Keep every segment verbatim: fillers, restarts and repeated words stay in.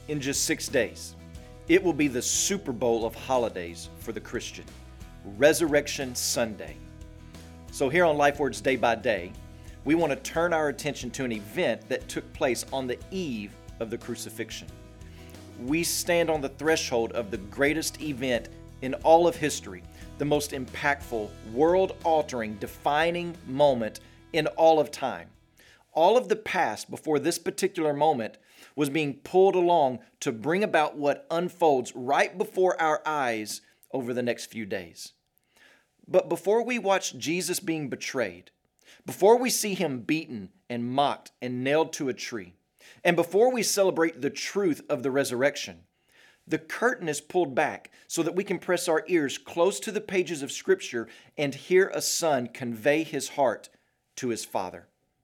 in just six days, it will be the Super Bowl of holidays for the Christian, Resurrection Sunday. So here on LifeWords Day by Day, we want to turn our attention to an event that took place on the eve of the crucifixion. We stand on the threshold of the greatest event in all of history, the most impactful, world-altering, defining moment in all of time. All of the past before this particular moment was being pulled along to bring about what unfolds right before our eyes over the next few days. But before we watch Jesus being betrayed, before we see him beaten and mocked and nailed to a tree, and before we celebrate the truth of the resurrection, the curtain is pulled back so that we can press our ears close to the pages of Scripture and hear a son convey his heart to his Father.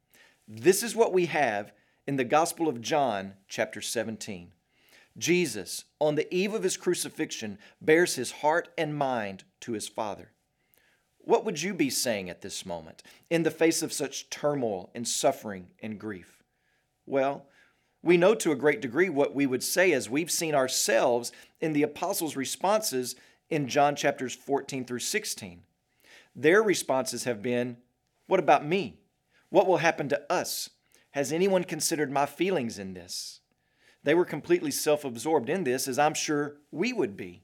This is what we have in the Gospel of John, chapter seventeen. Jesus, on the eve of his crucifixion, bears his heart and mind to his Father. What would you be saying at this moment in the face of such turmoil and suffering and grief? Well, we know to a great degree what we would say as we've seen ourselves in the apostles' responses in John chapters fourteen through sixteen. Their responses have been, "What about me? What will happen to us? Has anyone considered my feelings in this?" They were completely self-absorbed in this, as I'm sure we would be.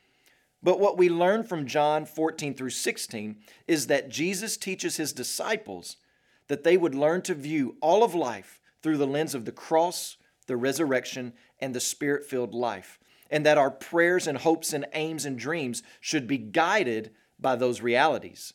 But what we learn from John fourteen through sixteen is that Jesus teaches his disciples that they would learn to view all of life through the lens of the cross, the resurrection, and the Spirit-filled life, and that our prayers and hopes and aims and dreams should be guided by those realities.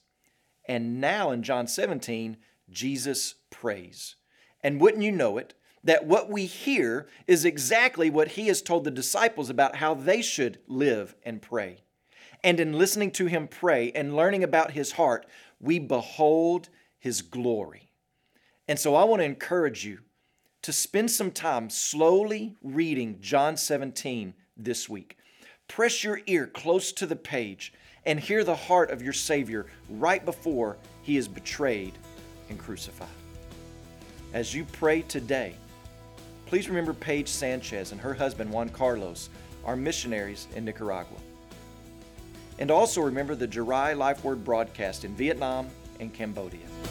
And now in John seventeen, Jesus prays. And wouldn't you know it, that what we hear is exactly what he has told the disciples about how they should live and pray. And in listening to him pray and learning about his heart, we behold his glory. And so I want to encourage you to spend some time slowly reading John seventeen this week. Press your ear close to the page and hear the heart of your Savior right before he is betrayed and crucified. As you pray today, please remember Paige Sanchez and her husband Juan Carlos are missionaries in Nicaragua. And also remember the Jirai Life Word broadcast in Vietnam and Cambodia.